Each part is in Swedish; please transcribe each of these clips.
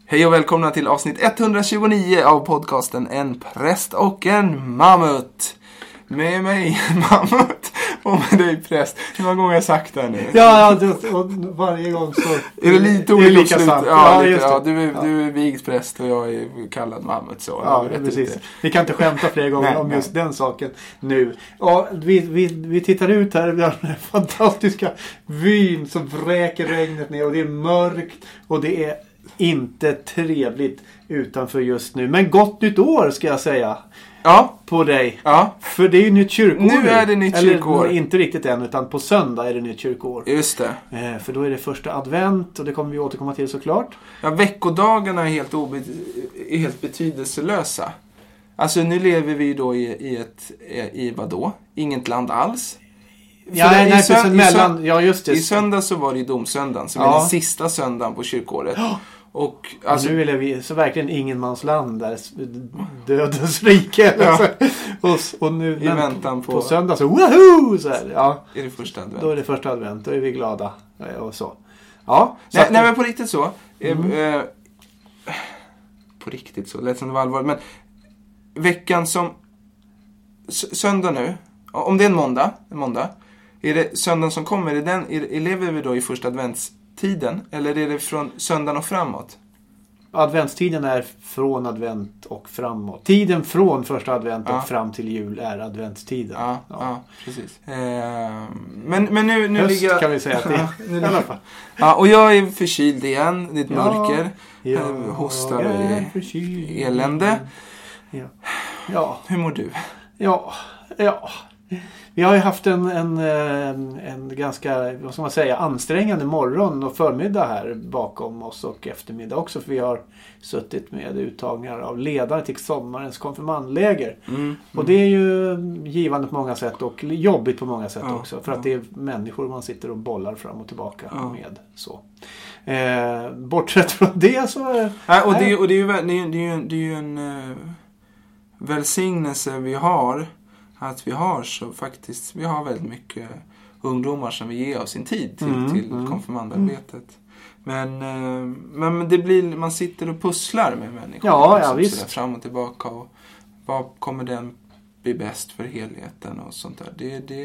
Hej och välkomna till avsnitt 129 av podcasten En präst och en mammut. Med mig mammut och med dig präst. Hur många gånger har jag sagt det nu? Ja, och varje gång så är det lite lika sant. Du är vigd präst och jag är kallad mammut. Så. Ja, precis. Vi kan inte skämta fler gånger om just den saken nu. Ja, vi tittar ut här. Vi har den fantastiska vyn som vräker regnet ner och det är mörkt och det är inte trevligt utanför just nu. Men gott nytt år ska jag säga. Ja. På dig. Ja. För det är ju nytt kyrkår. Nu är det nytt kyrkår. Eller inte riktigt än, utan på söndag är det nytt kyrkår. Just det. För då är det första advent och det kommer vi återkomma till såklart. Ja, veckodagarna är helt betydelselösa. Alltså nu lever vi då i vadå? Inget land alls. I söndag så var det ju domsöndagen som är den sista söndagen på kyrkåret. Och alltså, nu är vi så verkligen ingenmansland där dödens rike. och nu i väntan på söndag så woohoo så här, ja. Är det första advent. Då är det första advent, då är vi glada och så. Ja, så nej men på riktigt så. På riktigt så, lätt som det var allvarligt, men veckan som söndag nu, om det är en måndag, är det söndagen som kommer, lever vi då i första adventstiden eller är det från söndagen och framåt? Adventstiden är från advent och framåt. Tiden från första advent och fram till jul är adventstiden. Ja, precis. Men nu höst ligger kan vi säga att det är i alla fall. Ja, och jag är förkyld igen. Det är ett mörker. Hostar och elände. Ja. Hur mår du? Ja. Vi har ju haft en ganska, vad ska man säga, ansträngande morgon och förmiddag här bakom oss och eftermiddag också. För vi har suttit med uttagningar av ledare till sommarens konfirmandläger. Och det är ju givande på många sätt och jobbigt på många sätt också. För att det är människor man sitter och bollar fram och tillbaka med. Så. Bortsett från det så... Det är ju en välsignelse vi har. Att vi har väldigt mycket ungdomar som vill ge oss sin tid till konfirmandarbetet. Men det blir, man sitter och pusslar med människor. Ja, visst. Fram och tillbaka. Och vad kommer den bli bäst för helheten och sånt där.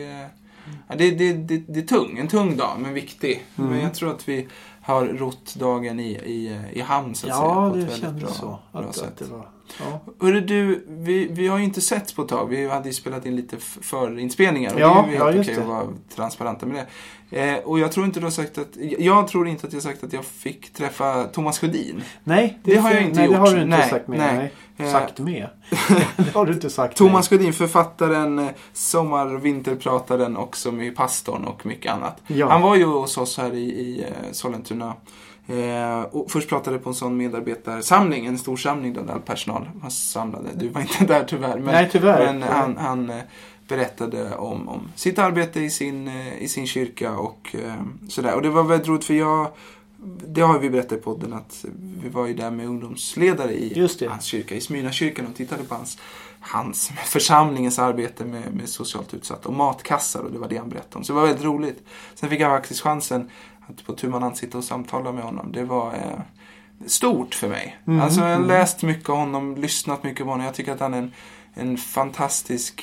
Det är en tung dag, men viktig. Men jag tror att vi har rott dagen i hamn så att säga. På ett väldigt bra sätt. Det var. Ja. Hörru du, vi har ju inte sett på ett tag. Vi hade ju spelat in lite förinspelningar. Och det är helt okej att vara transparenta med det. Och jag tror inte att jag har sagt att jag fick träffa Thomas Sjödin. Nej, det har jag inte gjort. Det har du inte sagt med. Sagt med. Det har du inte sagt. Thomas Sjödin, författaren, sommar- och vinterprataren och som är pastorn och mycket annat. Ja. Han var ju hos oss här i Sollentuna. Och först pratade på en sån medarbetarsamling, en stor samling där all personal var samlade. Du var inte där tyvärr. Nej, tyvärr. Men han berättade om sitt arbete i sin kyrka och sådär. Och det var väldigt roligt för det har vi berättat i podden att vi var ju där med ungdomsledare i hans kyrka, i Smyrnakyrkan och tittade på hans församlingens arbete med socialt utsatt och matkassar och det var det han berättade om. Så det var väldigt roligt. Sen fick jag faktiskt chansen att på tu man hand sitta och samtala med honom. Det var stort för mig. Alltså jag har läst mycket av honom, lyssnat mycket på honom. Jag tycker att han är en fantastisk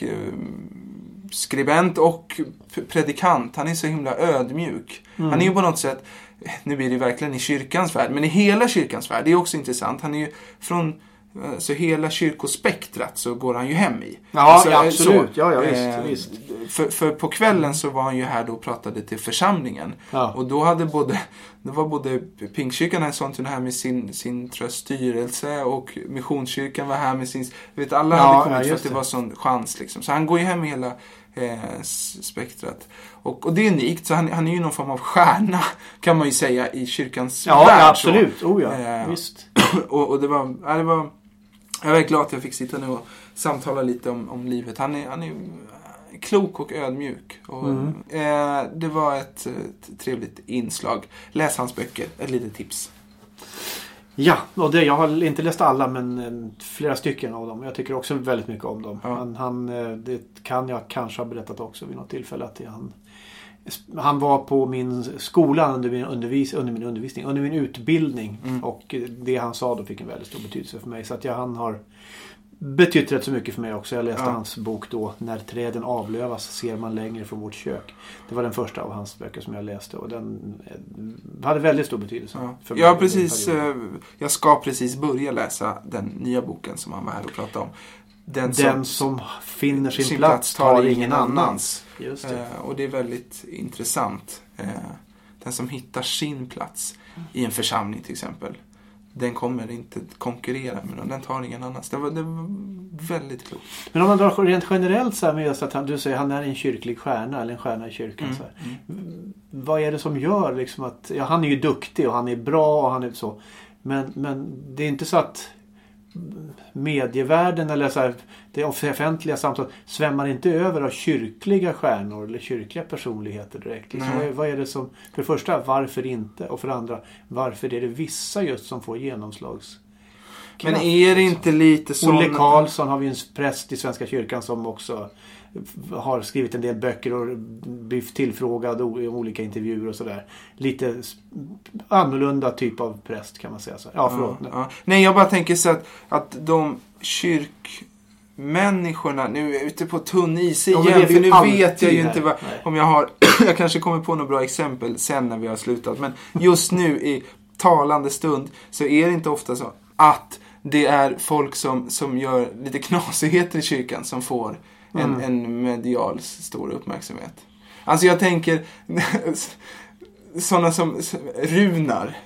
skribent och predikant. Han är så himla ödmjuk. Han är ju på något sätt, nu blir det verkligen i kyrkans värld, men i hela kyrkans värld, det är också intressant. Han är ju från så hela kyrkospektrat så går han ju hem i. Ja, alltså, absolut. Visst. För på kvällen så var han ju här då och pratade till församlingen. Ja. Och då var både Pingstkyrkan här sånt här med sin tröststyrelse och Missionskyrkan var här med sin... alla hade kommit för att det var sån chans liksom. Så han går ju hem i hela spektrat. Och det är unikt, så han är ju någon form av stjärna kan man ju säga i kyrkans värld. Ja, absolut. Visst. Och det var jag är väldigt glad att jag fick sitta nu och samtala lite om livet. Han är klok och ödmjuk. Och, det var ett trevligt inslag. Läs hans böcker, ett litet tips. Ja, och jag har inte läst alla men flera stycken av dem. Jag tycker också väldigt mycket om dem. Ja. Det kan jag kanske ha berättat också vid något tillfälle att han Han var på min skola under min utbildning. Och det han sa då fick en väldigt stor betydelse för mig. Så att han har betytt rätt så mycket för mig också. Jag läste hans bok då, När träden avlövas ser man längre från vårt kök. Det var den första av hans böcker som jag läste. Och den hade väldigt stor betydelse för mig. Jag ska precis börja läsa den nya boken som han var här och pratade om. Den som finner sin plats tar ingen annans. Just det. Och det är väldigt intressant. Den som hittar sin plats i en församling till exempel, den kommer inte konkurrera med den. Den tar ingen annans. Det var väldigt klokt. Men om man drar rent generellt så här med just att du säger han är en kyrklig stjärna eller en stjärna i kyrkan. Så här. Vad är det som gör liksom att... Ja, han är ju duktig och han är bra och han är så. Men det är inte så att medievärlden eller så här, det offentliga samtalet svämmar inte över av kyrkliga stjärnor eller kyrkliga personligheter direkt. Liksom, vad är det som, för det första, varför inte? Och för det andra, varför är det vissa just som får genomslags? Men är det inte lite så... Olle Karlsson har vi en präst i Svenska kyrkan som också har skrivit en del böcker och blivit tillfrågad i olika intervjuer och sådär. Lite annorlunda typ av präst kan man säga så. Ja, förlåt. Ja. Nej, jag bara tänker så att de kyrkmänniskorna nu är ute på tunn is igen. För nu vet jag ju inte om jag har... jag kanske kommer på några bra exempel sen när vi har slutat. Men just nu i talande stund så är det inte ofta så att det är folk som gör lite knasigheter i kyrkan som får en medial stor uppmärksamhet. Alltså jag tänker sådana som Runar.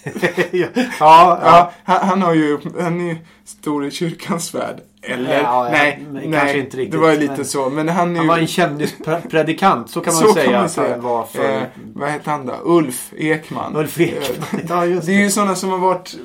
Han är ju stor i kyrkans värld. Eller? Nej, kanske inte riktigt. Det var ju lite så. Men han var en kändispredikant, så kan man säga. Att han var för... vad heter han då? Ulf Ekman. Ja, just det. Det är ju sådana som har varit...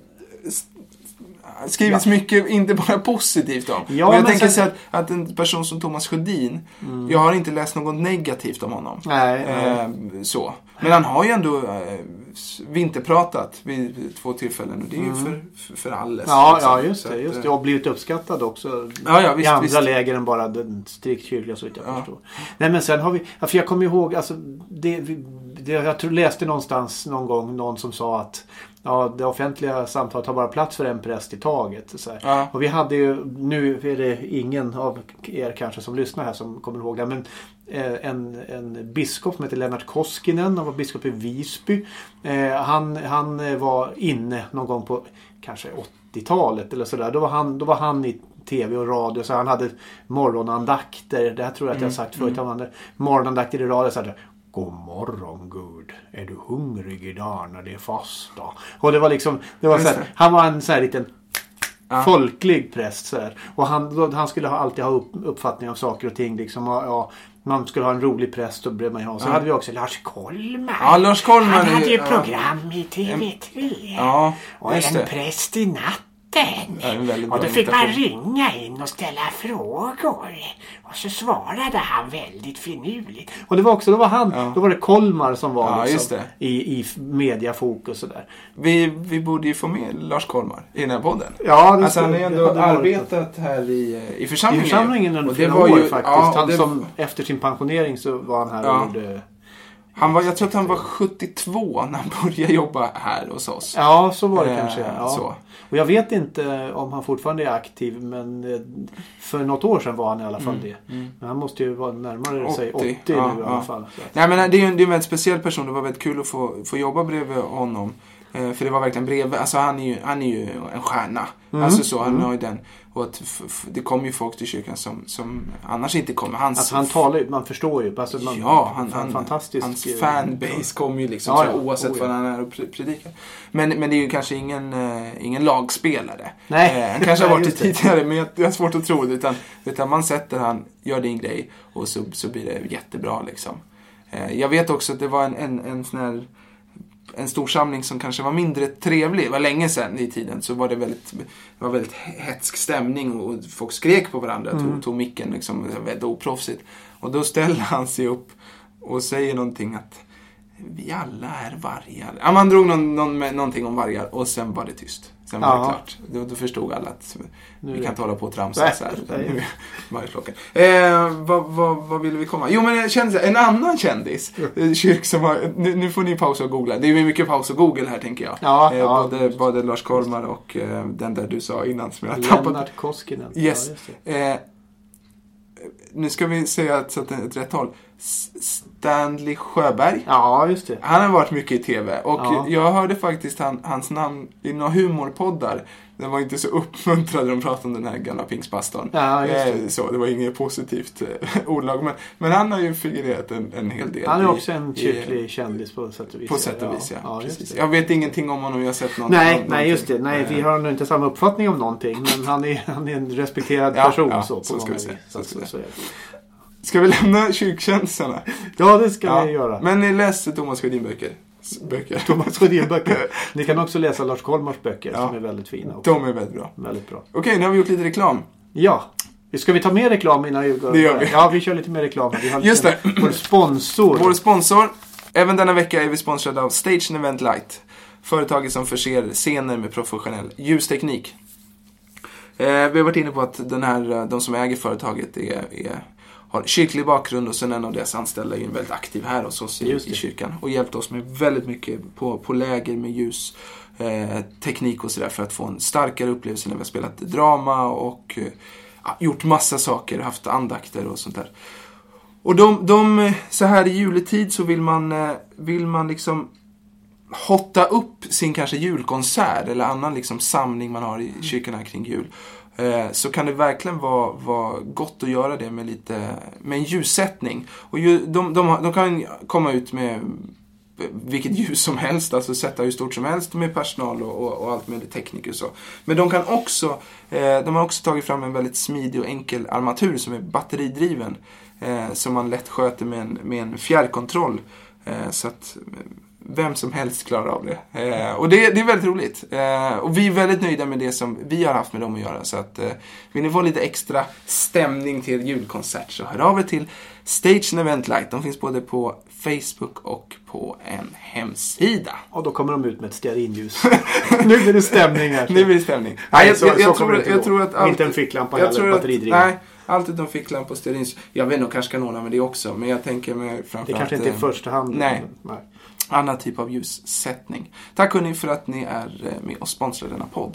skrivits mycket, inte bara positivt om. Ja, och jag tänker så att en person som Thomas Sjödin, jag har inte läst något negativt om honom. Så. Men han har ju ändå vinterpratat vid 2 tillfällen och det är ju för alles. Ja, just det. Och blivit uppskattad också i andra läger än bara den strikt kyrkliga, så jag förstår. Nej, men sen har vi, för jag kommer ihåg, alltså, jag läste någonstans någon gång någon som sa att det offentliga samtalet har bara plats för en präst i taget. Så här. Och vi hade ju, nu är det ingen av er kanske som lyssnar här som kommer ihåg det, men en biskop som heter Lennart Koskinen, han var biskop i Visby. Han var inne någon gång på kanske 80-talet eller sådär. Då var han i tv och radio, så han hade morgonandakter. Det här tror jag att jag har sagt förut. Han hade morgonandakter i radio, så här: God morgon Gud, är du hungrig idag när det är fasta? Och det var liksom, så här, han var en så här liten folklig präst så här. Och han skulle alltid ha uppfattning av saker och ting liksom, man skulle ha en rolig präst och bred man ha. Så hade vi också Lars Kollmar. Ja, Lars Kollmar. Han hade ju program i TV3. Och en präst i natten. Och då fick man ringa in och ställa frågor. Och så svarade han väldigt finurligt. Och det var också, då var det Kollmar som var liksom i mediafokus och där. Vi borde ju få med Lars Kollmar i den här podden. Ja, det alltså han har ändå arbetat här i församlingen. I församlingen under flera år faktiskt. Han som efter sin pensionering så var han här och gjorde... Jag tror att han var 72 när han började jobba här hos oss. Ja, så var det kanske. Ja. Så. Och jag vet inte om han fortfarande är aktiv, men för något år sedan var han i alla fall det. Men han måste ju vara närmare sig 80 nu i alla fall. Nej, men det är en väldigt speciell person. Det var väldigt kul att få jobba bredvid honom. För det var verkligen bredvid. Alltså han är ju en stjärna. Alltså så, han har ju den. Och det kommer ju folk till kyrkan som annars inte kommer. Han talar ju, man förstår ju. Alltså fantastisk. Hans fanbase kommer ju liksom oavsett vad han är och predikar. Men det är ju kanske ingen lagspelare. Nej. Han kanske har varit det tidigare, men jag har svårt att tro det. Utan man sätter han, gör din grej och så blir det jättebra liksom. Jag vet också att det var en stor samling som kanske var mindre trevlig. Det var länge sedan i tiden, så var det väldigt hetsk stämning och folk skrek på varandra, tog micken liksom, väldigt oproffsigt. Och då ställer han sig upp och säger någonting att vi alla är vargar. Ja, man drog någonting om vargar och sen var det tyst. Sen var det klart. Då förstod alla att vi kan inte hålla på och tramsa så här. Vad ville vi komma? Jo, men jag kände en annan kändis. Kyrk som har, nu får ni pausa och googla. Det är mycket paus och Google här, tänker jag. Både Lars Kormar och den där du sa innan som jag tappat. Lennart Koskinen. Yes. Nu ska vi säga att ett rätt håll. Stanley Sjöberg. Ja, just det. Han har varit mycket i tv. Och jag hörde faktiskt hans namn i några humorpoddar. Den var inte så uppmuntrad när de pratade om den här gamla pingstpastorn. Ja, just det. Så det var inget positivt ordlag. Men han har ju figurerat en hel del. Han är också en kyrklig kändis på sätt och vis. På sätt och vis, ja. Precis. Jag vet ingenting om honom. Jag har sett Nej, just det. Nej, vi har nog inte samma uppfattning om någonting. Men han är en respekterad person. Så ska vi säga. Ska vi lämna kyrktjänsterna? Ja, det ska vi göra. Men ni läste Thomas Sjödin-böcker. Thomas Sjödin-böcker. Ni kan också läsa Lars Kolmars böcker som är väldigt fina också. De är väldigt bra. Väldigt bra. Okej, nu har vi gjort lite reklam. Ja. Ska vi ta med reklam innan vi går? Det gör vi. Ja, vi kör lite mer reklam. Vi har just det. Vår sponsor. Även denna vecka är vi sponsrade av Stage & Event Light. Företaget som förser scener med professionell ljusteknik. Vi har varit inne på att de som äger företaget har kyrklig bakgrund och sen en av deras anställda är ju väldigt aktiv här hos oss i kyrkan. Och hjälpt oss med väldigt mycket på läger med ljus, teknik och sådär för att få en starkare upplevelse när vi har spelat drama och gjort massa saker, haft andakter och sånt där. Och så här i juletid så vill man liksom hotta upp sin kanske julkonsert eller annan liksom samling man har i kyrkorna kring jul. Så kan det verkligen vara gott att göra det med en ljussättning. Och de kan komma ut med vilket ljus som helst, alltså sätta hur stort som helst med personal och allt med tekniker och så. Men de har också tagit fram en väldigt smidig och enkel armatur som är batteridriven, som man lätt sköter med en fjärrkontroll, så att vem som helst klarar av det. Och det är väldigt roligt. Och vi är väldigt nöjda med det som vi har haft med dem att göra. Så att vill ni få lite extra stämning till julkonsert så hör av er till Stage & Event Light. De finns både på Facebook och på en hemsida. Och då kommer de ut med ett stearinljus. Nu blir det stämning här. Nu blir det stämning. Nej, jag tror att inte en ficklampa heller, batteridriven. Nej, allt utom ficklampa och stearinljus. Jag vet nog, kanske kan ordna med det också. Men jag tänker mig framförallt... Det kanske inte är första hand. Nej. Annan typ av ljussättning. Tack hörni för att ni är med och sponsrar denna podd.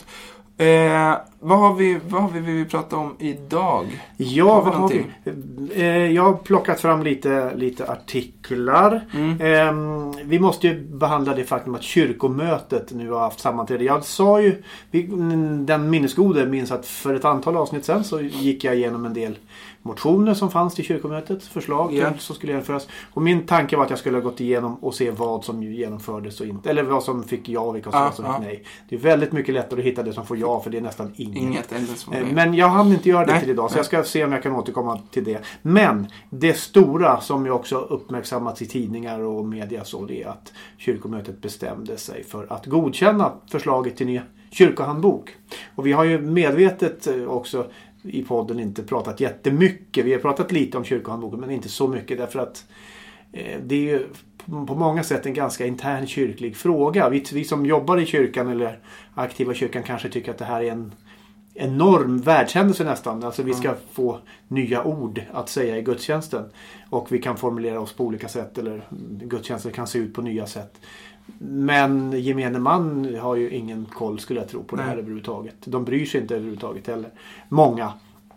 Vad har vi pratat om idag? Ja, vad har vi? Jag har plockat fram lite artiklar. Vi måste ju behandla det faktum att kyrkomötet nu har haft sammanträde. Jag sa ju, den minnesgode minns att för ett antal avsnitt sen så gick jag igenom en del motioner som fanns till kyrkomötet, förslag som skulle genomföras. Och min tanke var att jag skulle ha gått igenom och se vad som genomfördes och inte. Eller vad som fick ja och vad som fick nej. Det är väldigt mycket lättare att hitta det som får ja, för det är nästan inget. Men jag hann inte göra det till idag, så jag ska se om jag kan återkomma till det. Men det stora som ju också uppmärksammats i tidningar och media, så det är att kyrkomötet bestämde sig för att godkänna förslaget till ny kyrkohandbok. Och vi har ju medvetet också i podden inte pratat jättemycket. Vi har pratat lite om kyrkohandboken, men inte så mycket, därför att det är ju på många sätt en ganska intern kyrklig fråga. Vi som jobbar i kyrkan eller aktiva i kyrkan kanske tycker att det här är en enorm världshändelse nästan. Alltså vi ska få nya ord att säga i gudstjänsten. Och vi kan formulera oss på olika sätt, eller gudstjänsten kan se ut på nya sätt. Men gemene man har ju ingen koll, skulle jag tro, på det här överhuvudtaget. De bryr sig inte överhuvudtaget heller. Många.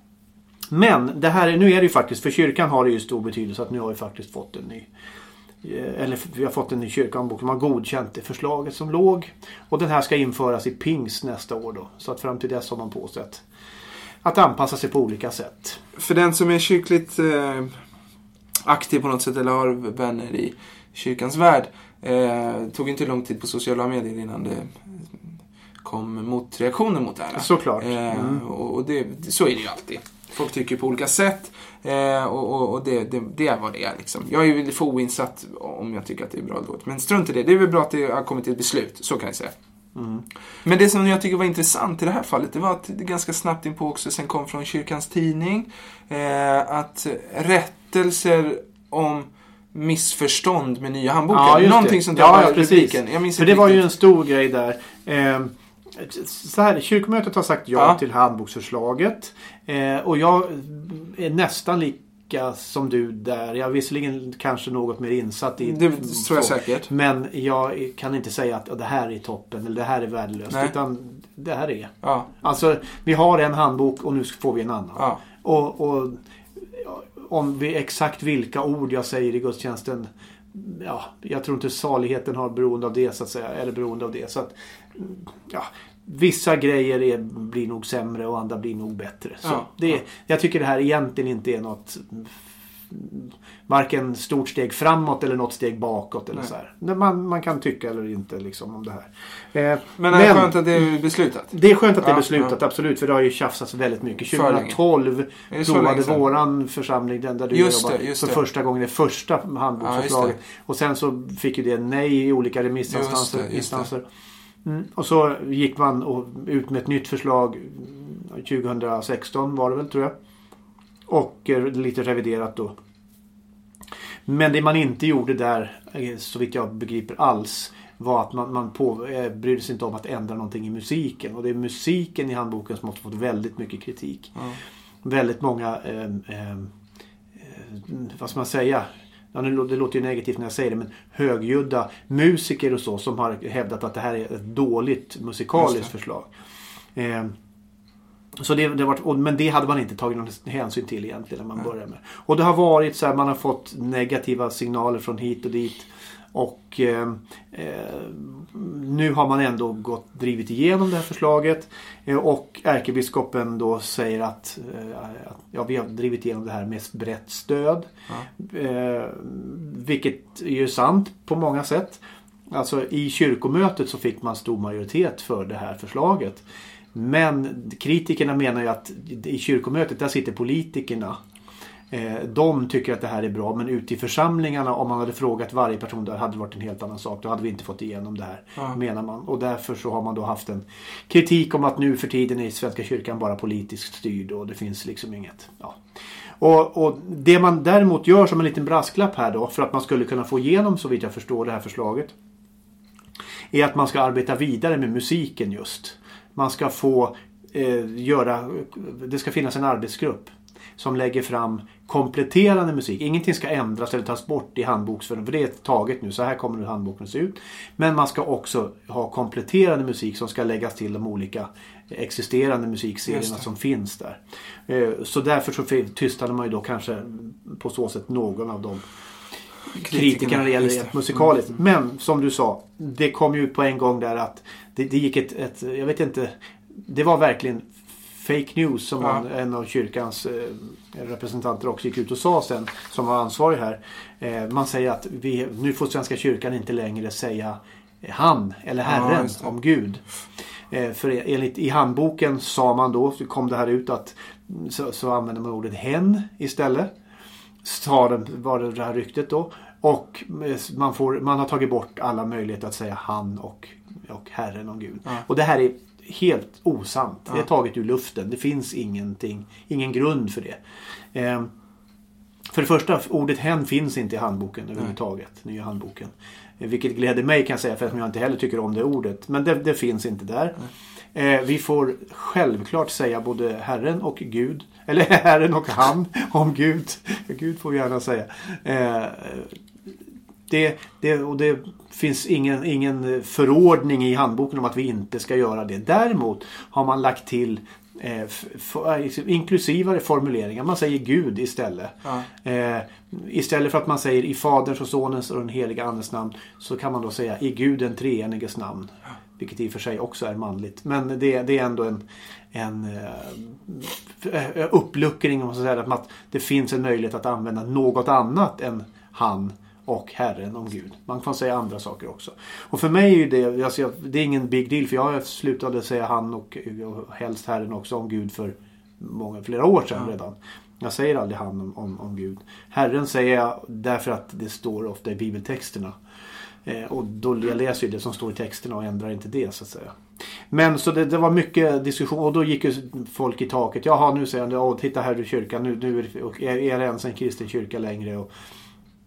Men nu är det ju faktiskt, för kyrkan har det ju stor betydelse att nu har vi faktiskt fått vi har fått en ny kyrkohandbok. Man har godkänt det förslaget som låg. Och den här ska införas i pingst nästa år då. Så att fram till dess har man på sig att anpassa sig på olika sätt. För den som är kyrkligt aktiv på något sätt eller har vänner i kyrkans värld, tog inte lång tid på sociala medier innan det kom motreaktioner mot det här. Såklart. Och så är det ju alltid. Folk tycker på olika sätt, och det är vad det är liksom. Jag är ju lite för oinsatt om jag tycker att det är bra eller dåligt. Men strunt i det. Det är väl bra att det har kommit till ett beslut, så kan jag säga. Men det som jag tycker var intressant i det här fallet, det var att det ganska snabbt in på också sen kom från kyrkans tidning att rättelser om missförstånd med nya handboken. Ja, Någonting sånt där ja, precis. Jag minns för inte det var ju riktigt. en stor grej där. Så här, kyrkomötet har sagt ja till handboksförslaget. Och jag är nästan lika som du där. Jag är visserligen kanske något mer insatt i det tror jag säkert. Men jag kan inte säga att det här är toppen eller det här är värdelöst. Nej. Utan det här är. Ja. Alltså, vi har en handbok och nu får vi en annan. Ja. Och om vi exakt vilka ord jag säger i gudstjänsten, ja, jag tror inte saligheten har beroende av det så att säga, eller beroende av det. Så att, ja, vissa grejer blir nog sämre och andra blir nog bättre. Så jag tycker det här egentligen inte är något varken stort steg framåt eller något steg bakåt eller så här. Man kan tycka eller inte liksom om det här. Men det är skönt att det är beslutat. Det är skönt att det är beslutat, absolut. För det har ju tjafsats väldigt mycket. 2012 provade våran församling, den där du jobbar, för första gången det första handboksförslaget. Och sen så fick ju det nej i olika remissinstanser. Och så gick man ut med ett nytt förslag 2016 var det väl, tror jag. Och lite reviderat då. Men det man inte gjorde där, så vitt jag begriper alls, var att man brydde sig inte om att ändra någonting i musiken. Och det är musiken i handboken som har fått väldigt mycket kritik. Väldigt många, vad ska man säga? Ja, det låter ju negativt när jag säger det, men högljudda musiker och så som har hävdat att det här är ett dåligt musikaliskt förslag. Så men det hade man inte tagit någon hänsyn till egentligen när man började med. Och det har varit så här, man har fått negativa signaler från hit och dit. Och nu har man ändå drivit igenom det här förslaget. Och ärkebiskopen då säger att vi har drivit igenom det här med brett stöd. Vilket är ju sant på många sätt. Alltså i kyrkomötet så fick man stor majoritet för det här förslaget. Men kritikerna menar ju att i kyrkomötet där sitter politikerna. De tycker att det här är bra, men ute i församlingarna, om man hade frågat varje person där, hade det varit en helt annan sak. Då hade vi inte fått igenom det här, menar man. Och därför så har man då haft en kritik om att nu för tiden är Svenska kyrkan bara politiskt styrd och det finns liksom inget. Ja. Och det man däremot gör som en liten brasklapp här då, för att man skulle kunna få igenom, så vitt jag förstår, det här förslaget, är att man ska arbeta vidare med musiken just. Man ska få det ska finnas en arbetsgrupp som lägger fram kompletterande musik. Ingenting ska ändras eller tas bort i handboksförslaget, för det är taget nu. Så här kommer nu handboken se ut. Men man ska också ha kompletterande musik som ska läggas till de olika existerande musikserierna som finns där. Så därför så tystade man ju då kanske på så sätt någon av de kritikerna när det gäller rent musikaliskt. Men som du sa, det kom ju på en gång där att det gick ett jag vet inte, det var verkligen fake news som en av kyrkans representanter också gick ut och sa sen, som var ansvarig här. Man säger att nu får Svenska kyrkan inte längre säga han eller Herren om Gud. För enligt i handboken sa man då, så kom det här ut att så använder man ordet hen istället. Var det här ryktet då. Och man har tagit bort alla möjligheter att säga han och Herren om Gud. Och det här är helt osant. Det är taget ur luften. Det finns ingen grund för det. För det första, ordet hen finns inte i handboken överhuvudtaget. Nya handboken. Vilket gläder mig, kan jag säga, för att jag inte heller tycker om det ordet. Men det finns inte där. Vi får självklart säga både Herren och Gud. Eller Herren och han om Gud. Gud får vi gärna säga. Det finns ingen förordning i handboken om att vi inte ska göra det. Däremot har man lagt till inklusivare formuleringar. Man säger Gud istället. Istället för att man säger i Faderns och Sonens och den heliga Andes namn, så kan man då säga i Gud den treeniges namn. Vilket i och för sig också är manligt. Men det är ändå en uppluckring, om man ska säga, att det finns en möjlighet att använda något annat än han och Herren om Gud. Man kan säga andra saker också. Och för mig är det är ingen big deal, för jag slutade säga han och helst Herren också om Gud för flera år sedan redan. Jag säger aldrig han om Gud. Herren säger jag därför att det står ofta i bibeltexterna. Och då jag läser ju det som står i texterna och ändrar inte det, så att säga. Men så det var mycket diskussion, och då gick ju folk i taket. Jaha, nu säger han, titta här i kyrkan, nu är det ens en kristen kyrka längre.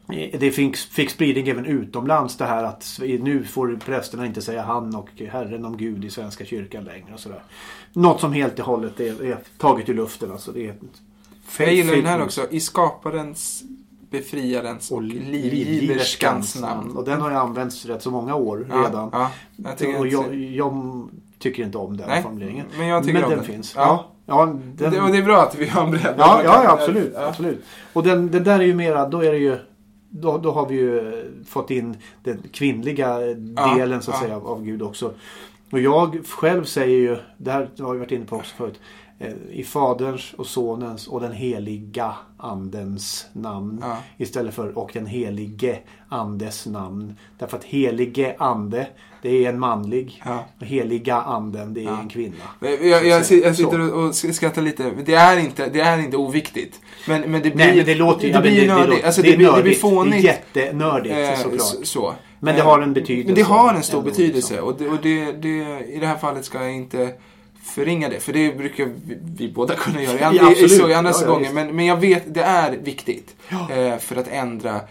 Det fick spridning även utomlands det här att nu får prästerna inte säga han och Herren om Gud i Svenska kyrkan längre och sådär. Något som helt och hållet är taget i luften. Alltså det är jag gillar den här också. I skaparens, befriarens och livgiverskans namn. Och den har ju använts rätt så många år redan. Ja, jag tycker inte om den formuleringen. Men jag tycker om den. Finns. Ja, och det är bra att vi har en bredd. Ja, absolut. Och den där är ju mera, då är det ju då har vi ju fått in den kvinnliga delen så att säga av Gud också. Och jag själv säger ju, det här har vi varit inne på också förut, i Faderns och Sonens och den heliga andens namn istället för och den helige andes namn. Därför att helige ande, det är en manlig och heliga anden, det är en kvinna. Jag sitter och skrattar lite. Det är inte oviktigt. Men det blir, nej, men det låter ju, det blir fånigt. Det är jättenördigt såklart. Så. Men det har en betydelse. Men det har en stor betydelse. Och det, i det här fallet ska jag inte förringa det. För det brukar vi båda kunna göra i andra gånger. Men jag vet, det är viktigt. För att ändra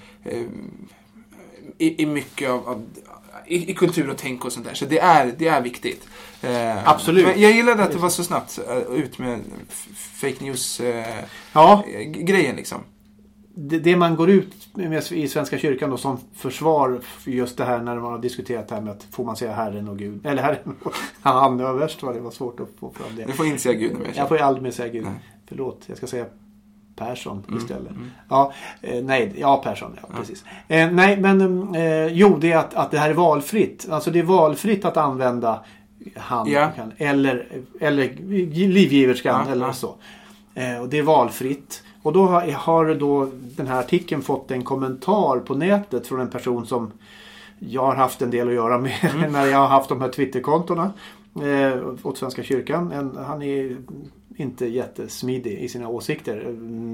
i mycket av i kultur och tänk och sånt där. Så det är viktigt. Absolut. Men jag gillade att det var så snabbt ut med fake news grejen liksom. Det man går ut med i Svenska kyrkan då, som försvar för just det här när man har diskuterat det här med att får man säga Herren och Gud eller Herren och han överst, det var svårt att få fram det. Du får inte säga Gud mer. Jag får ju aldrig mer säga Gud. Nej. Förlåt, jag ska säga Persson istället. Persson, precis. Nej, men det är att det här är valfritt. Alltså det är valfritt att använda han eller livgiverskan eller så. Och det är valfritt. Och då har då den här artikeln fått en kommentar på nätet från en person som jag har haft en del att göra med när jag har haft de här Twitterkontona åt Svenska kyrkan. Han är inte jättesmidig i sina åsikter.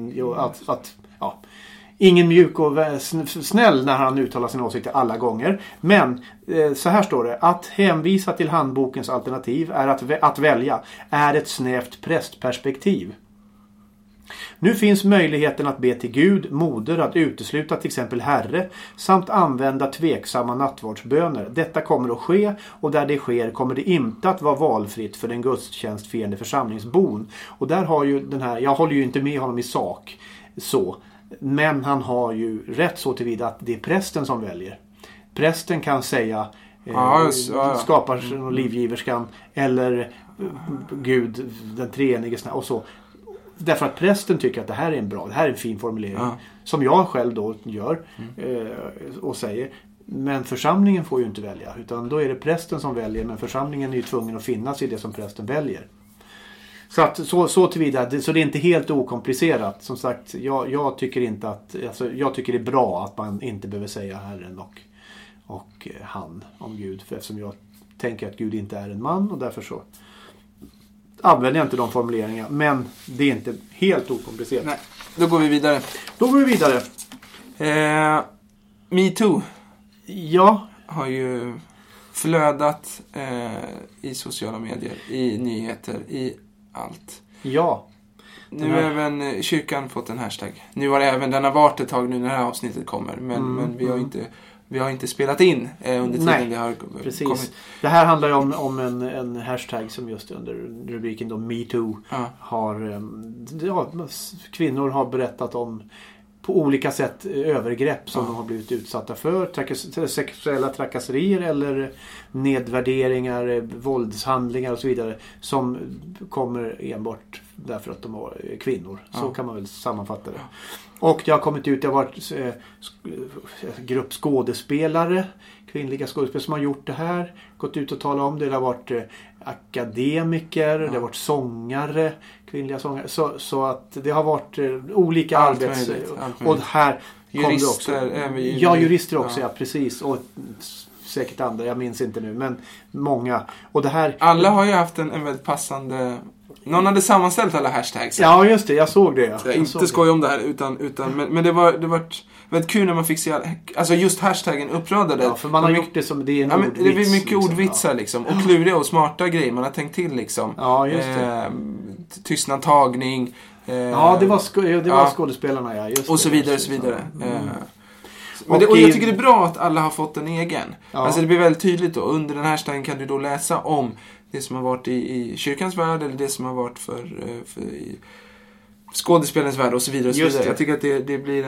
Ingen mjuk och snäll när han uttalar sina åsikter alla gånger. Men så här står det. Att hänvisa till handbokens alternativ är att välja är ett snävt prästperspektiv. Nu finns möjligheten att be till Gud, moder, att utesluta till exempel Herre samt använda tveksamma nattvardsböner. Detta kommer att ske och där det sker kommer det inte att vara valfritt för den gudstjänstfiende församlingsbon. Och där har ju den här, jag håller ju inte med honom i sak så, men han har ju rätt så tillvida att det är prästen som väljer. Prästen kan säga skapar och livgiverskan eller Gud, den treenige och så. Därför att prästen tycker att det här är en fin formulering. Som jag själv då gör och säger. Men församlingen får ju inte välja. Utan då är det prästen som väljer. Men församlingen är ju tvungen att finnas i det som prästen väljer. Så tillvida. Så det är inte helt okomplicerat. Som sagt, jag tycker inte att... Alltså, jag tycker det är bra att man inte behöver säga Herren och han om Gud. För eftersom jag tänker att Gud inte är en man. Och därför så... använder jag inte de formuleringarna, men det är inte helt okomplicerat. Nej, då går vi vidare. Me Too. Ja. Har ju flödat i sociala medier, i nyheter, i allt. Ja. Nu har även kyrkan fått en hashtag. Nu har den har varit ett tag nu när det här avsnittet kommer, men vi har inte spelat in under tiden det har kommit. Det här handlar ju om en hashtag som just under rubriken då MeToo har kvinnor har berättat om på olika sätt övergrepp som de har blivit utsatta för, sexuella trakasserier eller nedvärderingar, våldshandlingar och så vidare som kommer enbart därför att de är kvinnor. Så kan man väl sammanfatta det. Och det har kommit ut, det har varit grupp skådespelare, kvinnliga skådespelare som har gjort det här, gått ut och talat om det. Det har varit akademiker, det har varit sångare, kvinnliga sångare. Så att det har varit olika arbets... Och här jurister, jurister också, ja precis. Och säkert andra, jag minns inte nu, men många. Och det här... Alla har ju haft en väldigt passande... Någon hade sammanställt alla hashtags. Ja, just det. Jag såg det. Jag inte skoj om det här, men det var väldigt kul när man fick se alltså just hashtaggen uppradade. Ja, för man har gjort det som det är en ordvits. Det blir mycket ordvitsar liksom. Och kluriga och smarta grejer man har tänkt till liksom. Ja, just det. Tystnad tagning. Ja, det var skådespelarna, ja. Just och så vidare, och så vidare. Men och jag tycker det är bra att alla har fått en egen. Ja. Alltså det blir väldigt tydligt då. Under den här hashtaggen kan du då läsa om det som har varit i kyrkans värld eller det som har varit för i skådespelens värld och så vidare. Och så vidare. Jag tycker att det blir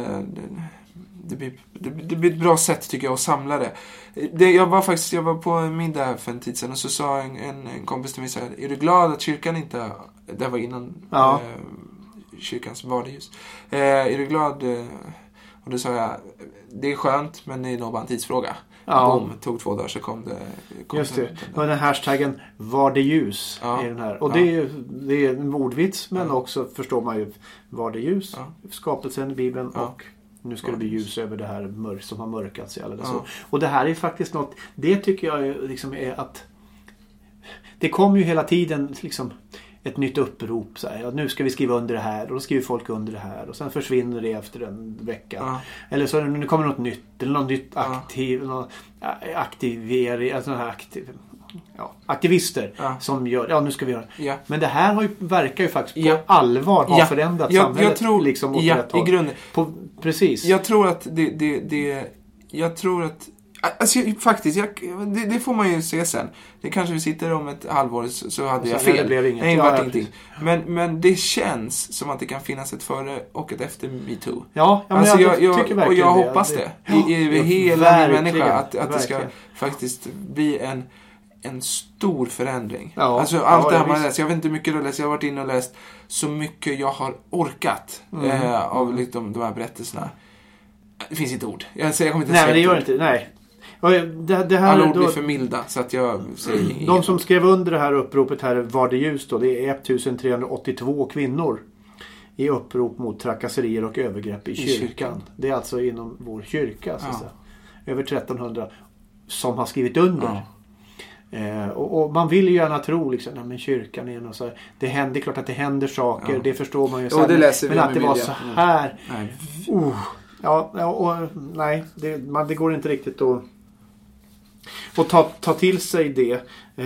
det blir ett bra sätt tycker jag att samla det. Jag var på en middag för en tid sedan och så sa en kompis till mig så här: är du glad att kyrkan inte, det var innan kyrkans vardagsljus. Är du glad? Och då sa jag, det är skönt men det är nog bara en tidsfråga. Ja. Tog 2 dagar så kom det. Just det. Och den hashtaggen var det ljus i den här. Och det är en ordvits men också förstår man ju var det ljus. Skapelsen i Bibeln och nu ska det bli ljus över det här som har mörkats i alla det så. Och det här är faktiskt något, det tycker jag liksom är att det kommer ju hela tiden liksom ett nytt upprop så här, nu ska vi skriva under det här och då skriver folk under det här och sen försvinner det efter en vecka. Eller så nu kommer något nytt eller något nytt aktivering, alltså här aktivister som gör, nu ska vi göra. Men det här verkar ju faktiskt på allvar ha förändrat samhället. Jag tror, liksom, i grunden. Precis. Jag tror att jag tror att alltså, faktiskt, det får man ju se sen. Det kanske vi sitter om ett halvår så hade jag fel. Det blev inget. Nej, ingenting. Men det känns som att det kan finnas ett före och ett efter MeToo. Ja, men alltså, jag tycker verkligen och jag hoppas det. I hela min människa att det ska faktiskt bli en stor förändring. Ja, alltså allt det här man läst. Jag vet inte hur mycket du har läst. Jag har varit inne och läst så mycket jag har orkat av liksom, de här berättelserna. Det finns inte ord. Jag kommer inte nej, men det gör inte. Nej. Det här alla ord blir för milda så att jag säger inget. De som skrev under det här uppropet här var det ljus då. Det är 1382 kvinnor i upprop mot trakasserier och övergrepp i kyrkan. Det är alltså inom vår kyrka så att säga. Över 1300 som har skrivit under. Och man vill ju gärna tro liksom, men kyrkan är något så här, det är klart att det händer saker, det förstår man ju sen, men att det var så här nej, det går inte riktigt att ta till sig det.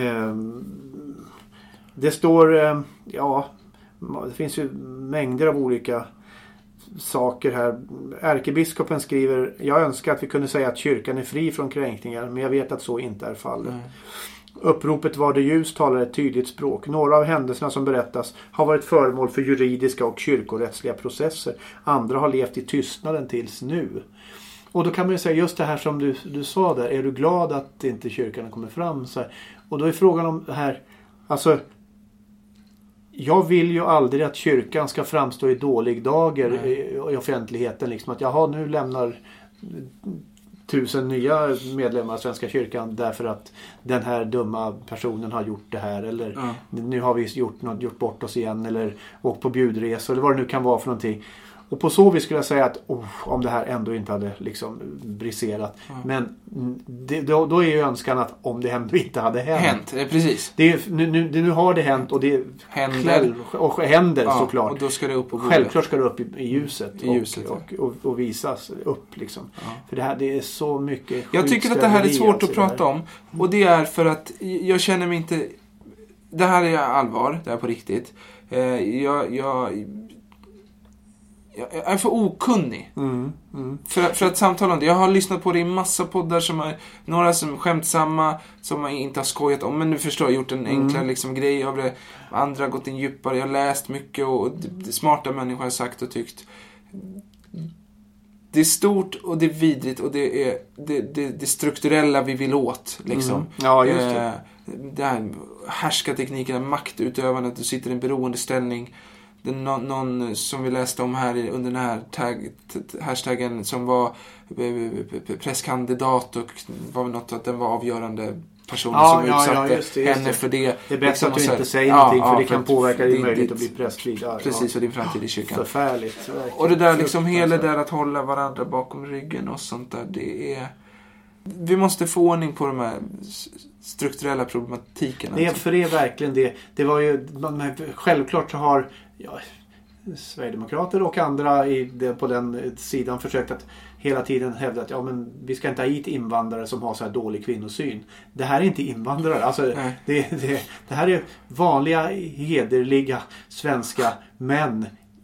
Det står det finns ju mängder av olika saker här. Ärkebiskopen skriver: jag önskar att vi kunde säga att kyrkan är fri från kränkningar, men jag vet att så inte är fallet. Uppropet var det ljus talar ett tydligt språk. Några av händelserna som berättas har varit föremål för juridiska och kyrkorättsliga processer. Andra har levt i tystnaden tills nu. Och då kan man ju säga just det här som du sa där. Är du glad att inte kyrkan kommer fram? Så här. Och då är frågan om det här. Alltså, jag vill ju aldrig att kyrkan ska framstå i dålig dager i offentligheten. Liksom att nu lämnar 1000 nya medlemmar av Svenska kyrkan därför att den här dumma personen har gjort det här. Eller nu har vi gjort bort oss igen. Eller åkt på bjudresor. Eller vad det nu kan vara för någonting. Och på så vis skulle jag säga att om det här ändå inte hade liksom briserat. Men då är ju önskan att om det ändå inte hade hänt. Precis. Nu har det hänt och det händer såklart. Och då ska det upp och självklart ska det upp i ljuset. Och visas upp liksom. För det är så mycket. Jag tycker att det här är svårt att prata om. Och det är för att jag känner mig inte. Det här är allvar. Det är på riktigt. Jag är för okunnig för att samtala om det. Jag har lyssnat på det i massa poddar som är några som skämtsamma, som jag inte har skojat om, men nu förstår jag, gjort en enklare liksom grej av det. Andra har gått in djupare. Jag har läst mycket och smarta människor har sagt och tyckt. Det är stort och det är vidrigt och det är det strukturella vi vill åt liksom. Ja, just det. Det här härskartekniken, maktutövandet, du sitter i en beroendeställning. Det är någon som vi läste om här under den här hashtaggen som var presskandidat och var något att den var avgörande personen som utsatte henne för det. Det är bäst att du inte säger någonting för det kan påverka din möjlighet att bli prästvigd. Precis, och din framtid i kyrkan. Förfärligt. Och det där liksom hela där att hålla varandra bakom ryggen och sånt där, det är. Vi måste få ordning på de här strukturella problematikerna. För det är verkligen det. Det var ju självklart så har Sverigedemokrater och andra på den sidan försökt att hela tiden hävda att vi ska inte ha hit invandrare som har så här dålig kvinnosyn. Det här är inte invandrare. Alltså, det här är vanliga, hederliga svenska män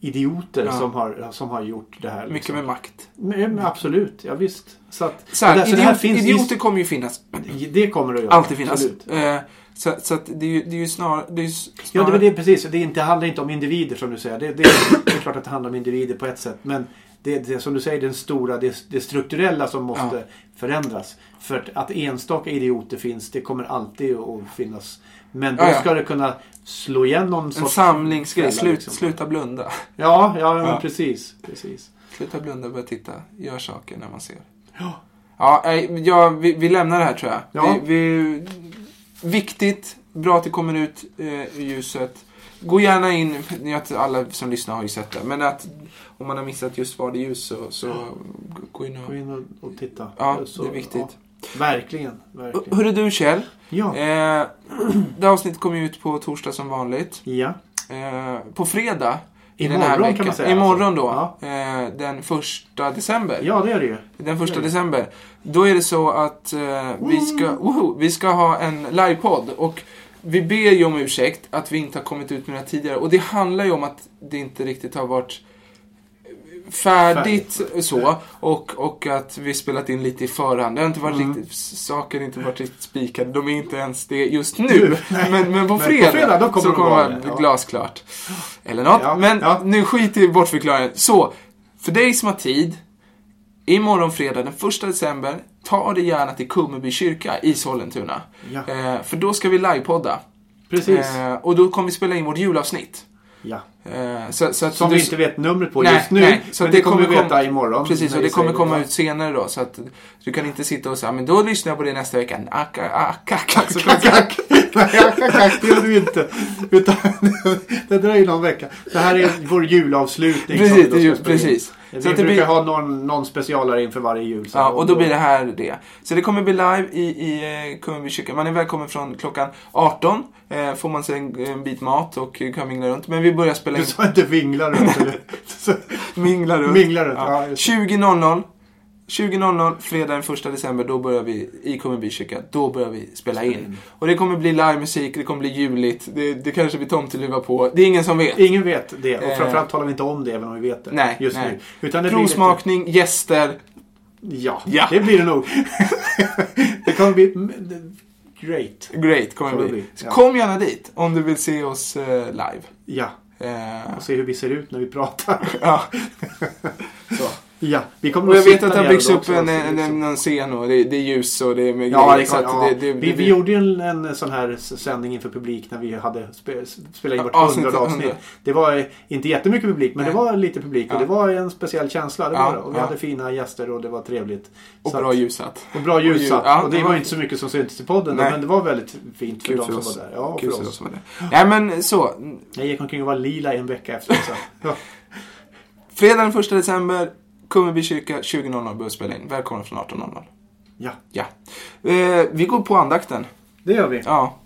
idioter som har gjort det här. Liksom. Mycket med makt. Absolut, ja visst. Så idioter kommer ju finnas. Det kommer att göra. Alltid finnas. Så att det är ju snarare... Ja, det är precis. Det handlar inte om individer som du säger. Det är klart att det handlar om individer på ett sätt. Men det som du säger, den stora, det strukturella som måste förändras. För att enstaka idioter finns, det kommer alltid att finnas. Men då ska det kunna slå igen någon sorts... En samlingsgrej. Sluta blunda. Ja, men precis. Sluta blunda och börja titta. Gör saker när man ser. Ja, vi lämnar det här tror jag. Ja. Viktigt. Bra att det kommer ut i ljuset. Gå gärna in. Alla som lyssnar har ju sett det. Men att om man har missat just Var det ljus så gå in och titta. Ja, så, det är viktigt. Ja, verkligen. Hörru du Kjell. Ja. Det avsnittet kommer ut på torsdag som vanligt. Ja. På fredag. Imorgon kan man säga. Imorgon då. Den 1 december. Ja, det är det ju. Den 1 december. Då är det så att vi ska ha en livepodd. Och vi ber ju om ursäkt att vi inte har kommit ut med det tidigare. Och det handlar ju om att det inte riktigt har varit färdigt så. Och att vi spelat in lite i förhand. Det har inte varit riktigt, saker har inte varit riktigt spikade. De är inte ens det just nu. Men på fredag då kommer så kommer det vara glasklart. Eller något. Ja, nu skiter i bortförklaringen. Så, för dig som har tid, imorgon fredag den 1 december, ta det gärna till Kummerby kyrka i Sollentuna. Ja. För då ska vi livepodda. Precis. Och då kommer vi spela in vårt julavsnitt. Ja. Så som vi inte vet numret på just nu. Nej, så men det kommer vi veta imorgon. Precis, och det kommer komma ut senare då. Så att du kan inte sitta och säga, men då lyssnar jag på det nästa vecka. Det gör du inte. Utan det dröjer någon vecka. Det här är vår julavslutning. Precis. Så att vi brukar ha någon specialare inför varje jul. Ja, och då blir det här det. Så det kommer bli live i Kummerby kyrka. Man är välkommen från klockan 18. Får man sig en bit mat och kan mingla runt. Men vi börjar spela in... Du sa inte vingla runt. Mingla runt. Ja, 20.00 fredag den 1 december, då börjar vi i Kummerby kyrka. Då börjar vi spela in. Och det kommer bli livemusik, det kommer bli juligt. Det kanske blir tomteluva på. Det är ingen som vet. Ingen vet det. Och framförallt talar vi inte om det även om vi vet det. Nej, just nej. Nu. Utan det provsmakning, gäster. Ja, det blir det nog. Det kommer bli... Great kommer det bli. Så kom gärna dit om du vill se oss live. Ja. Och se hur vi ser ut när vi pratar. Ja. Så. Ja, vi kommer och jag vet att det har byggts upp en scen och det är ljus och det är med vi gjorde ju en sån här sändning inför publik när vi hade spelat in vårt 100 avsnitt. Det var inte jättemycket publik, men det var lite publik och det var en speciell känsla. Det var det. Och vi hade fina gäster och det var trevligt. Och så bra ljusat. Och det var inte så mycket som syntes i podden, men det var väldigt fint för de som var där. Ja, och för oss. Ja, men så. Jag gick omkring och var lila en vecka efter. Fredag den 1 december. Kummerby kyrka 20.00 börjar spela in. Välkommen från 18.00. Ja. Vi går på andakten. Det gör vi. Ja.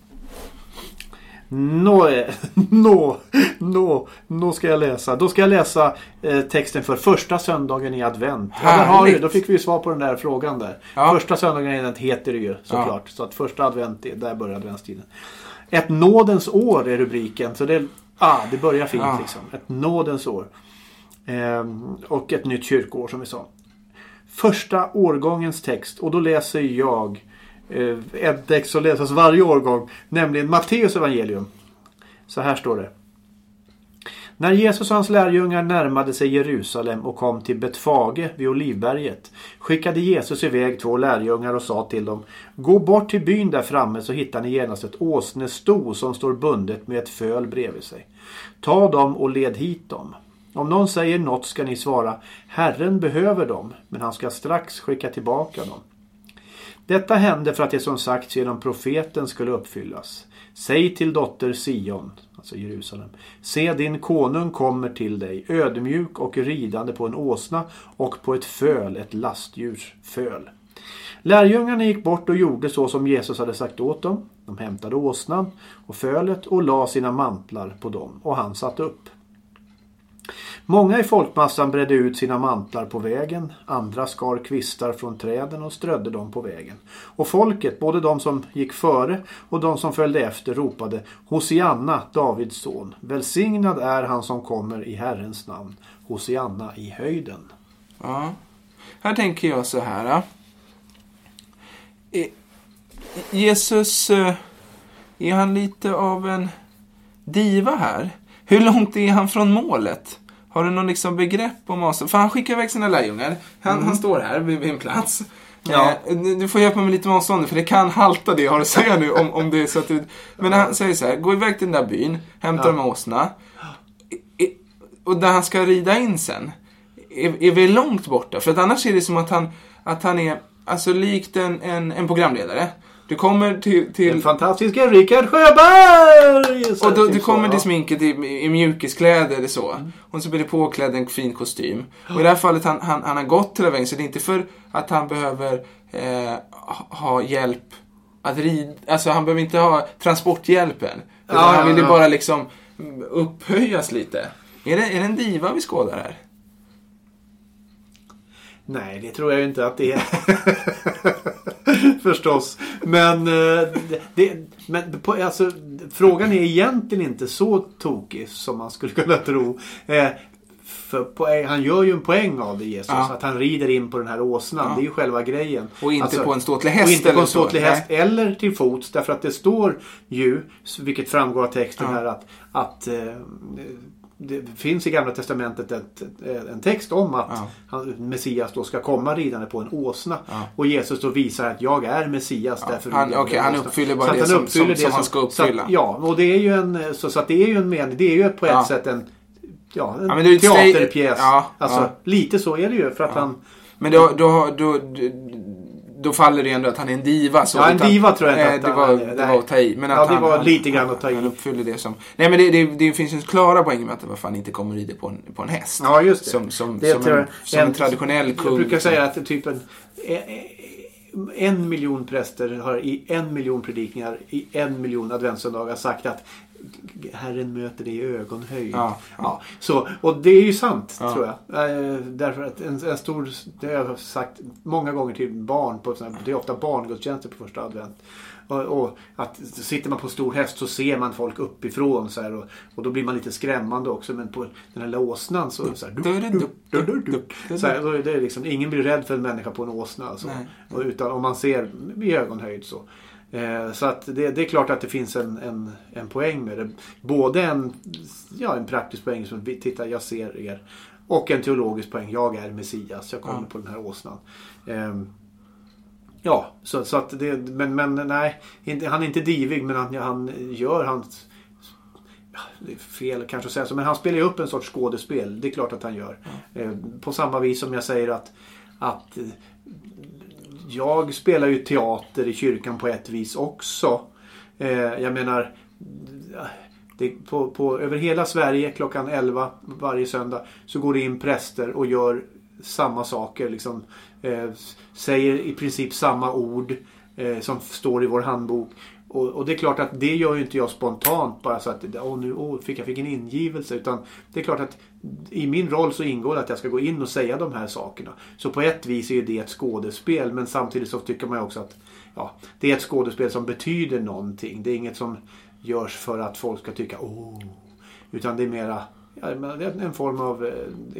Nå ska jag läsa. Då ska jag läsa texten för första söndagen i advent. Ja, då fick vi ju svar på den där frågan där. Ja. Första söndagen i advent heter det ju såklart. Ja. Så att första advent, där börjar adventstiden. Ett nådens år är rubriken. Så det börjar fint liksom. Ett nådens år. Och ett nytt kyrkoår som vi sa. Första årgångens text. Och då läser jag ett text som läses varje årgång. Nämligen Matteus evangelium. Så här står det. När Jesus och hans lärjungar närmade sig Jerusalem och kom till Betfage vid Olivberget skickade Jesus iväg 2 lärjungar och sa till dem: gå bort till byn där framme så hittar ni genast ett åsnesto som står bundet med ett föl bredvid sig. Ta dem och led hit dem. Om någon säger något ska ni svara: Herren behöver dem, men han ska strax skicka tillbaka dem. Detta hände för att det som sagts genom profeten skulle uppfyllas. Säg till dotter Sion, alltså Jerusalem: se, din konung kommer till dig, ödmjuk och ridande på en åsna och på ett föl, ett lastdjurs föl. Lärjungarna gick bort och gjorde så som Jesus hade sagt åt dem. De hämtade åsnan och fölet och la sina mantlar på dem, och han satt upp. Många i folkmassan bredde ut sina mantlar på vägen. Andra skar kvistar från träden och strödde dem på vägen. Och folket, både de som gick före och de som följde efter, ropade: Hosianna, Davids son. Välsignad är han som kommer i Herrens namn. Hosianna i höjden. Ja. Här tänker jag så här. Jesus, är han lite av en diva här? Hur långt är han från målet? Har du någon liksom begrepp om oss? För han skickar iväg sina lärjungar. Han står här vid en plats. Ja. Du får hjälpa mig lite med avståndet, för det kan halta det jag har att säga nu. Om det är så att du... Men han säger så här: gå iväg till den där byn, hämta de åsna. Och där han ska rida in sen. Är vi långt borta? För att annars är det som att han är alltså likt en programledare. Du kommer till... Den fantastiska Rickard Sjöberg! Och du kommer till sminket i mjukiskläder eller så. Och så blir det påklädd en fin kostym. Och i det här fallet han har gått till vägen, så det är inte för att han behöver ha hjälp att rida. Alltså han behöver inte ha transporthjälpen. Han vill ju bara liksom upphöjas lite. Är det en diva vi skådar här? Nej, det tror jag inte att det är. Förstås. Men, alltså, frågan är egentligen inte så tokig som man skulle kunna tro. För han gör ju en poäng av det, Jesus. Att han rider in på den här åsnan. Det är ju själva grejen. Och inte på en ståtlig häst. Och inte på en ståtlig häst eller till fots. Därför att det står ju, vilket framgår av texten här, att det finns i Gamla testamentet en text om att Messias då ska komma ridande på en åsna. Och Jesus då visar att jag är Messias. Därför han uppfyller bara det som han ska uppfylla. Och det är ju en mening. Det är ju på ett sätt en teaterpjäs. Lite så är det ju. För att han... Men då faller det ändå att han är en diva. Så en diva tror jag inte det var att ta i. Men att det var lite grann att ta i. Han uppfyller det som... Nej, men det finns en klara poäng med att han inte kommer rida på en häst. Ja, just det. Som en traditionell kung. Jag brukar säga att typ 1 miljon präster har i 1 miljon predikningar i 1 miljon adventssöndagar sagt att Herren möter dig i ögonhöjd. Så, och det är ju sant, tror jag. Därför att en stor, det har jag sagt många gånger till barn, det är ofta barngudstjänster på första advent. Och att sitter man på stor häst så ser man folk uppifrån så här, och då blir man lite skrämmande också, men på den här åsnan så här, då är det liksom, ingen blir rädd för en människa på en åsna alltså. Utan om man ser i ögonhöjd så. Så att det är klart att det finns en poäng med det. Både en praktisk poäng som titta, jag ser er, och en teologisk poäng, jag är Messias, jag kommer på den här åsnan. Så att det, men nej, han är inte divig, men han gör hans, det är fel kanske att säga så, men han spelar ju upp en sorts skådespel, det är klart att han gör. På samma vis som jag säger att jag spelar ju teater i kyrkan på ett vis också. Jag menar, på över hela Sverige klockan 11 varje söndag så går det in präster och gör samma saker. Liksom, säger i princip samma ord som står i vår handbok. Och det är klart att det gör ju inte jag spontant bara så att jag fick en ingivelse, utan det är klart att i min roll så ingår det att jag ska gå in och säga de här sakerna. Så på ett vis är det ett skådespel, men samtidigt så tycker man ju också att det är ett skådespel som betyder någonting. Det är inget som görs för att folk ska tycka utan det är mera en form av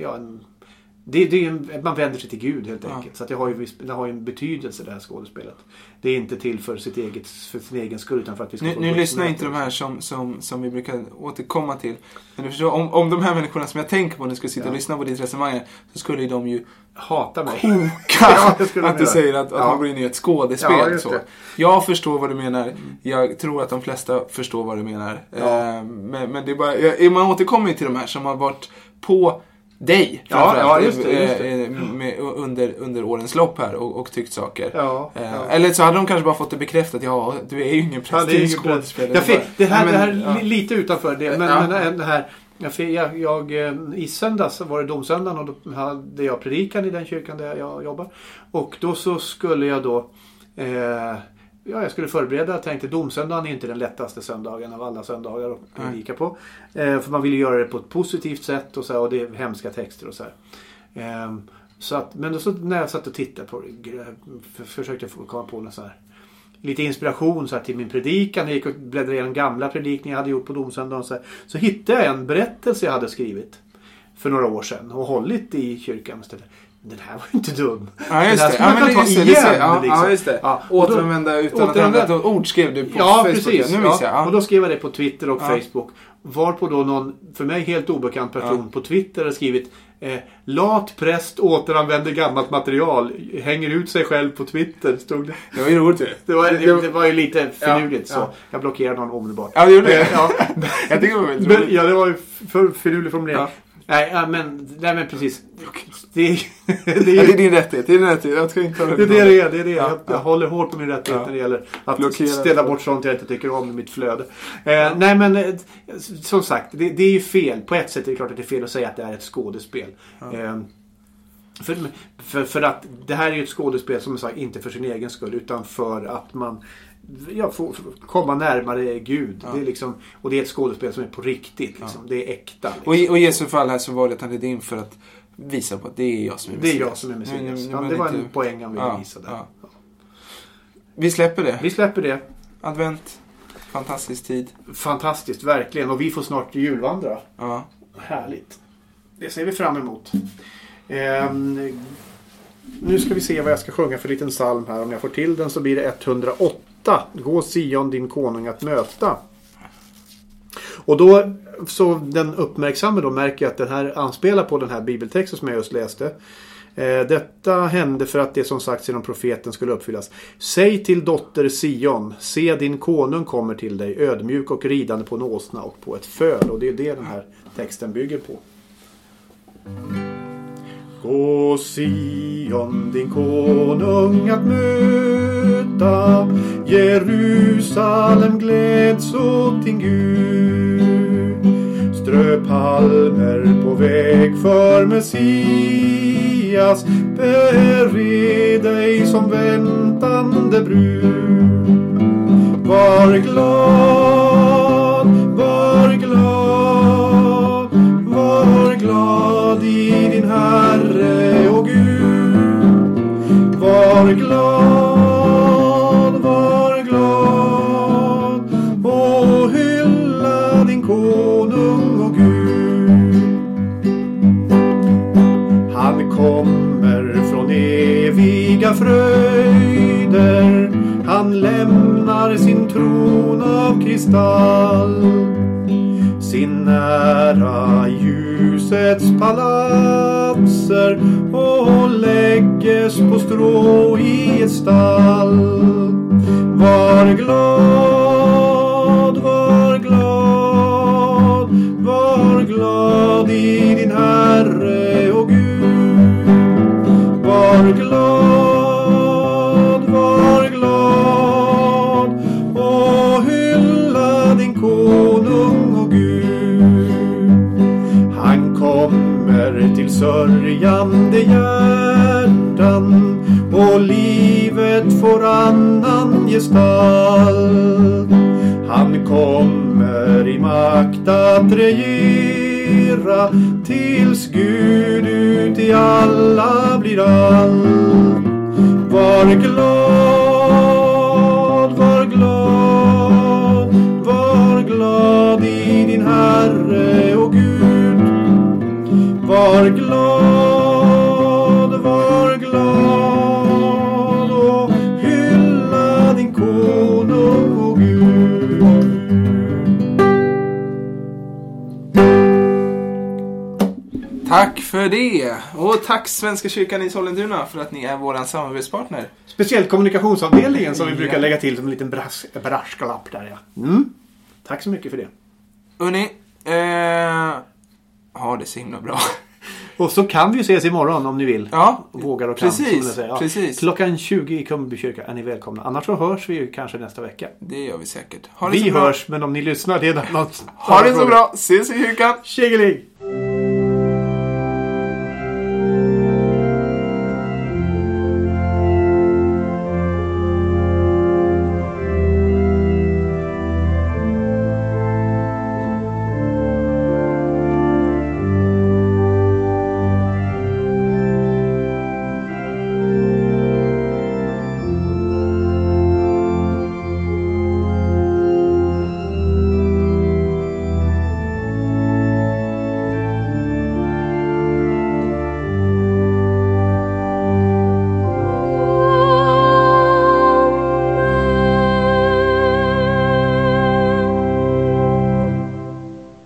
man vänder sig till Gud helt enkelt. Så att det har ju en betydelse, det här skådespelet. Det är inte till för sin egen skull, utan för att vi ska nu lyssnar inte de här som vi brukar återkomma till. Men du förstår, om de här människorna som jag tänker på nu skulle sitta och lyssna på ditt resonemang, så skulle ju de ju hata mig. Att du säger att man går in i ett skådespel. Så. Jag förstår vad du menar. Jag tror att de flesta förstår vad du menar. Men det är bara, man återkommer till de här som har varit på dig just det. Under årens lopp här och tyckt saker. Eller så hade de kanske bara fått det bekräftat. Du är ju ingen präst. Det här lite utanför det. Men det här, jag i söndags var det domsöndagen, och då hade jag predikan i den kyrkan där jag jobbar. Och då så skulle jag då jag skulle förbereda. Jag tänkte domsöndagen är inte den lättaste söndagen av alla söndagar att predika på. För man vill ju göra det på ett positivt sätt och det är hemska texter och så här. Så att, men då så när jag satt och tittade på det, försökte jag få komma på något så här, lite inspiration så här, till min predikan. Jag gick och bläddrade igenom gamla predikningar jag hade gjort på domsöndagen. Så hittade jag en berättelse jag hade skrivit för några år sedan och hållit i kyrkan. Den här var ju inte dum. Ja, just det. Ja, just det. Ja, återanvända utan att använda ett ord skrev du på Facebook. Precis. Nu visar jag. Och då skrev jag det på Twitter och Facebook. Varpå då någon, för mig helt obekant person på Twitter har skrivit lat präst återanvänder gammalt material, hänger ut sig själv på Twitter, stod det. Det var ju roligt. Det var ju lite finurligt så. Jag blockerade någon omedelbart. Ja, det gjorde det. Jag tycker det var väldigt roligt. Ja, det var ju finurligt formulering. Nej, men precis. Det är din rättighet. Jag ska inte det är det. Jag håller hårt på min rättighet när det gäller att ställa bort sånt jag inte tycker om i mitt flöde. Nej, men som sagt, det är ju fel. På ett sätt är det klart att det är fel att säga att det är ett skådespel. För att det här är ju ett skådespel som sagt inte för sin egen skull utan för att man får komma närmare Gud. Det är liksom, och det är ett skådespel som är på riktigt. Liksom. Det är äkta. Liksom. Och i Jesu fall här så var det att han ledde in för att visa på att det är jag som är Messias. Det är jag som är Messias. Det var en poäng han ville visa där. Vi släpper det. Vi släpper det. Advent. Fantastisk tid. Fantastiskt, verkligen. Och vi får snart julvandra. Ja. Härligt. Det ser vi fram emot. Nu ska vi se vad jag ska sjunga för liten psalm här. Om jag får till den så blir det 108. Gå Sion din konung att möta. Och då så den uppmärksamma då märker jag att den här anspelar på den här bibeltexten som jag just läste. Detta hände för att det som sagts genom profeten skulle uppfyllas. Säg till dotter Sion, se din konung kommer till dig, ödmjuk och ridande på en åsna och på ett föl. Och det är det den här texten bygger på. Gå Sion din konung att möta, Jerusalem gläds åt din Gud. Strö palmer på väg för Messias, bered dig som väntande brud. Var glad, var glad, var glad i din Herre och Gud. Var glad, var glad och hylla din konung och Gud. Han kommer från eviga fröjder, han lämnar sin tron av kristall, sin ära ljusets palatser och lägges på strå i ett stall. Var glad, var glad, var glad i din Herre och Gud. Var glad, var glad och hylla din konung och Gud. Han kommer till sörjande hjärtan och livet får annan gestalt. Han kommer i makt att regera tills Gud ut i alla blir allt. Var glad, var glad, var glad i din Herre och Gud. Var glad, var glad och hylla din konung och Gud. Tack för det. Och tack Svenska kyrkan i Sollentuna för att ni är våran samarbetspartner. Speciellt kommunikationsavdelningen som vi brukar lägga till som en liten brasklapp där. Ja. Tack så mycket för det. Hörrni, det är så himla bra. Och så kan vi ju ses imorgon om ni vill. Ja, vågar och kan. Precis. Klockan 20 i Kummerby kyrka är ni välkomna. Annars så hörs vi ju kanske nästa vecka. Det gör vi säkert. Vi hörs, men om ni lyssnar det är något. Ha det så bra. Ses i kyrkan. Tjegelig.